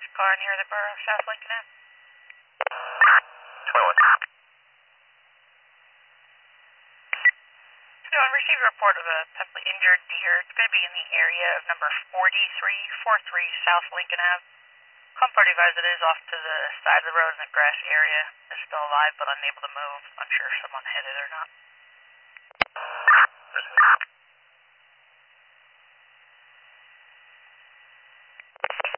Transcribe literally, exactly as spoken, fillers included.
Which car near the borough of South Lincoln Ave? twenty-one. Anyone received a report of a possibly injured deer. It's going to be in the area of number forty-three forty-three South Lincoln Ave. Comfort advised it is off to the side of the road in the grass area. It's still alive but unable to move. Unsure if someone hit it or not.